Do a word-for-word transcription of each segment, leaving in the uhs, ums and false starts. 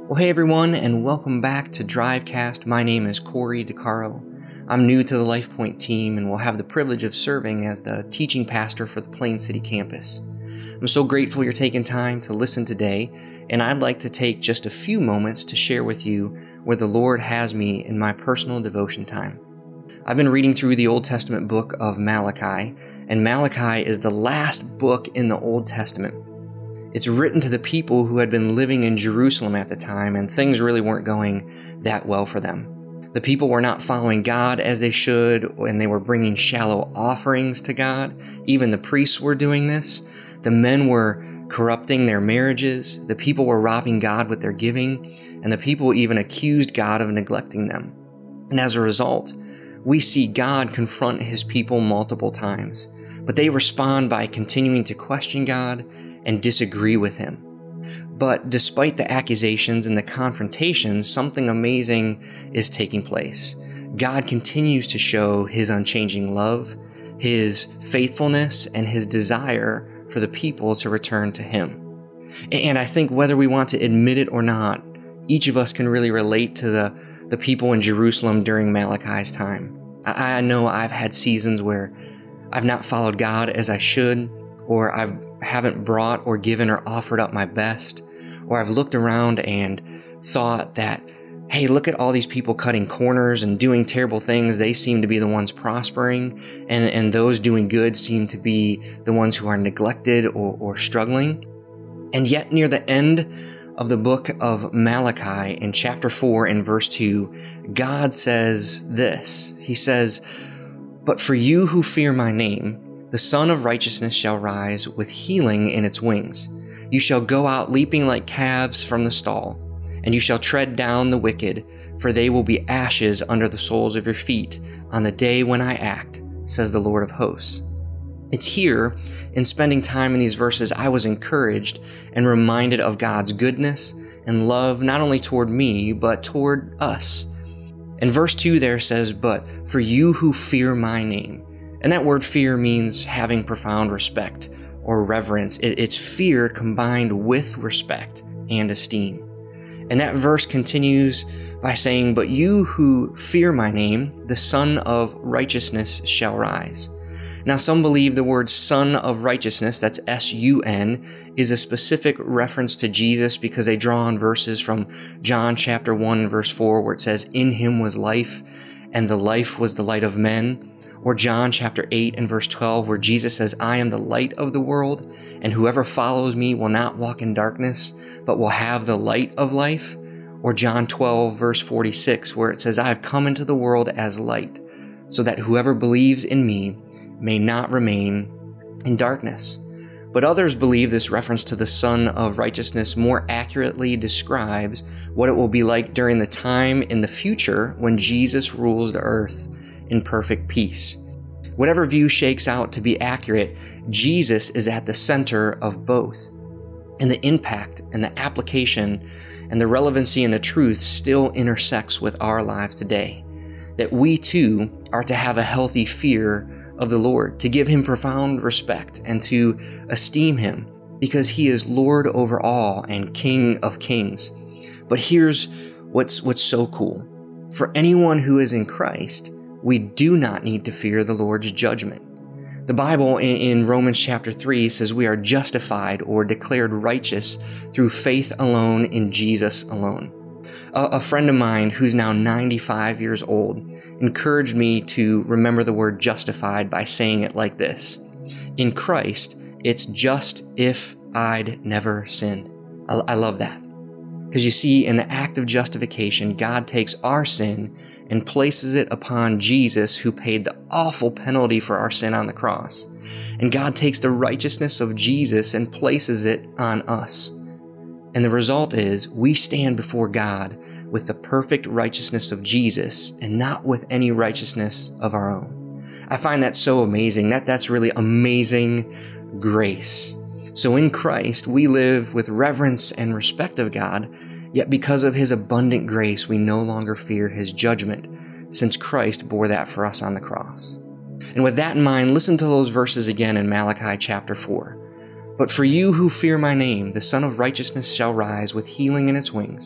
Well, hey everyone, and welcome back to Drivecast. My name is Corey DeCaro. I'm new to the LifePoint team and will have the privilege of serving as the teaching pastor for the Plain City campus. I'm so grateful you're taking time to listen today, and I'd like to take just a few moments to share with you where the Lord has me in my personal devotion time. I've been reading through the Old Testament book of Malachi, and Malachi is the last book in the Old Testament. It's written to the people who had been living in Jerusalem at the time, and things really weren't going that well for them. The people were not following God as they should, and they were bringing shallow offerings to God. Even the priests were doing this. The men were corrupting their marriages. The people were robbing God with their giving, and the people even accused God of neglecting them. And as a result, we see God confront his people multiple times, but they respond by continuing to question God and disagree with him. But despite the accusations and the confrontations, something amazing is taking place. God continues to show his unchanging love, his faithfulness, and his desire for the people to return to him. And I think whether we want to admit it or not, each of us can really relate to the, the people in Jerusalem during Malachi's time. I, I know I've had seasons where I've not followed God as I should, or I've haven't brought or given or offered up my best, or I've looked around and thought that, hey, look at all these people cutting corners and doing terrible things. They seem to be the ones prospering, and, and those doing good seem to be the ones who are neglected or, or struggling. And yet near the end of the book of Malachi, in chapter four and verse two, God says this. He says, "But for you who fear my name, the Son of Righteousness shall rise with healing in its wings. You shall go out leaping like calves from the stall, and you shall tread down the wicked, for they will be ashes under the soles of your feet on the day when I act, says the Lord of hosts." It's here, in spending time in these verses, I was encouraged and reminded of God's goodness and love, not only toward me, but toward us. And verse two there says, "But for you who fear my name." And that word fear means having profound respect or reverence. It's fear combined with respect and esteem. And that verse continues by saying, "But you who fear my name, the Son of Righteousness shall rise." Now, some believe the word Son of Righteousness, that's S U N, is a specific reference to Jesus because they draw on verses from John chapter one, verse four, where it says, "In him was life, and the life was the light of men." Or John chapter eight and verse twelve, where Jesus says, "I am the light of the world, and whoever follows me will not walk in darkness, but will have the light of life." Or John twelve verse forty-six, where it says, "I have come into the world as light, so that whoever believes in me may not remain in darkness." But others believe this reference to the Son of Righteousness more accurately describes what it will be like during the time in the future when Jesus rules the earth in perfect peace. Whatever view shakes out to be accurate, Jesus is at the center of both. And the impact and the application and the relevancy and the truth still intersects with our lives today. That we too are to have a healthy fear of the Lord, to give him profound respect and to esteem him because he is Lord over all and King of kings. But here's what's what's so cool. For anyone who is in Christ, we do not need to fear the Lord's judgment. The Bible in, in Romans chapter three says we are justified or declared righteous through faith alone in Jesus alone. A, a friend of mine who's now ninety-five years old encouraged me to remember the word justified by saying it like this: "In Christ, it's just if I'd never sinned." I, I love that. Because you see, in the act of justification, God takes our sin and places it upon Jesus, who paid the awful penalty for our sin on the cross. And God takes the righteousness of Jesus and places it on us. And the result is we stand before God with the perfect righteousness of Jesus and not with any righteousness of our own. I find that so amazing. That that's really amazing grace. So in Christ, we live with reverence and respect of God, yet because of his abundant grace, we no longer fear his judgment, since Christ bore that for us on the cross. And with that in mind, listen to those verses again in Malachi chapter four. "But for you who fear my name, the Son of Righteousness shall rise with healing in its wings.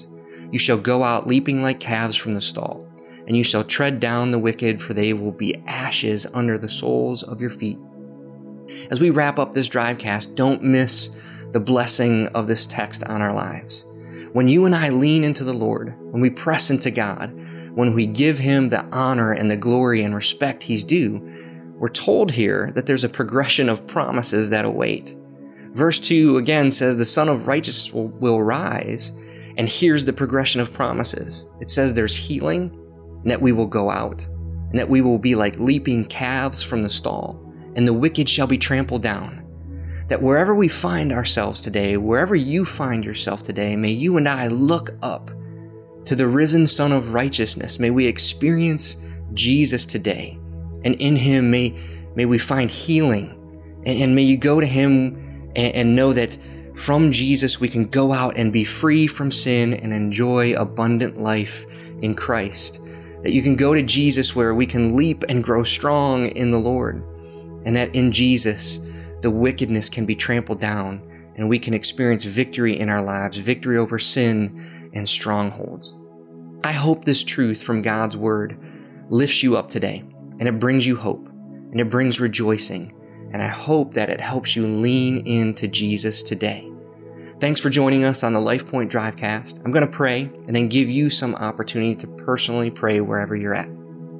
You shall go out leaping like calves from the stall, and you shall tread down the wicked, for they will be ashes under the soles of your feet. As we wrap up this Drivecast, don't miss the blessing of this text on our lives. When you and I lean into the Lord, when we press into God, when we give Him the honor and the glory and respect He's due, we're told here that there's a progression of promises that await. Verse two again says, the Son of Righteousness will, will rise, and here's the progression of promises. It says there's healing, and that we will go out, and that we will be like leaping calves from the stall, and the wicked shall be trampled down. That wherever we find ourselves today, wherever you find yourself today, may you and I look up to the risen Son of Righteousness. May we experience Jesus today, and in Him may, may we find healing, and, and may you go to Him and, and know that from Jesus we can go out and be free from sin and enjoy abundant life in Christ. That you can go to Jesus where we can leap and grow strong in the Lord, and that in Jesus the wickedness can be trampled down, and we can experience victory in our lives, victory over sin and strongholds. I hope this truth from God's Word lifts you up today, and it brings you hope, and it brings rejoicing, and I hope that it helps you lean into Jesus today. Thanks for joining us on the LifePoint Drivecast. I'm going to pray and then give you some opportunity to personally pray wherever you're at.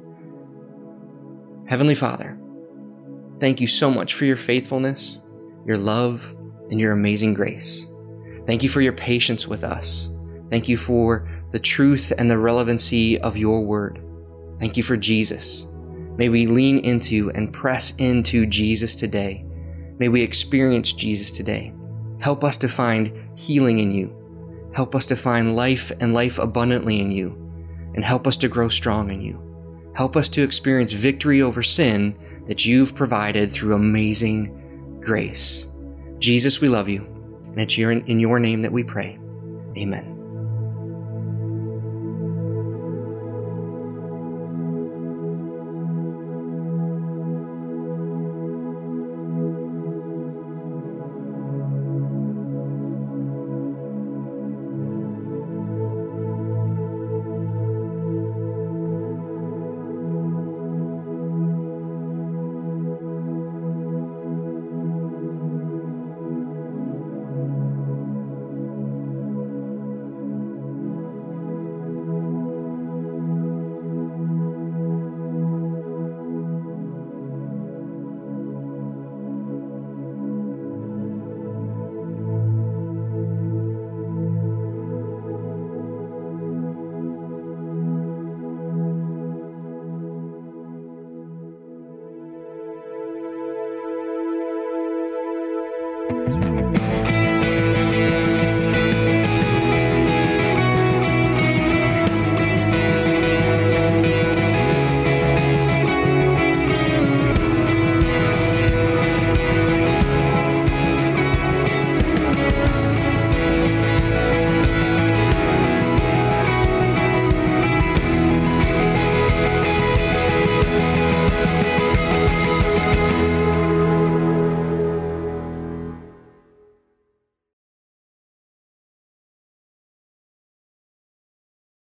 Heavenly Father, thank you so much for your faithfulness, your love, and your amazing grace. Thank you for your patience with us. Thank you for the truth and the relevancy of your word. Thank you for Jesus. May we lean into and press into Jesus today. May we experience Jesus today. Help us to find healing in you. Help us to find life and life abundantly in you. And help us to grow strong in you. Help us to experience victory over sin that you've provided through amazing grace. Jesus, we love you, and it's in your name that we pray. Amen.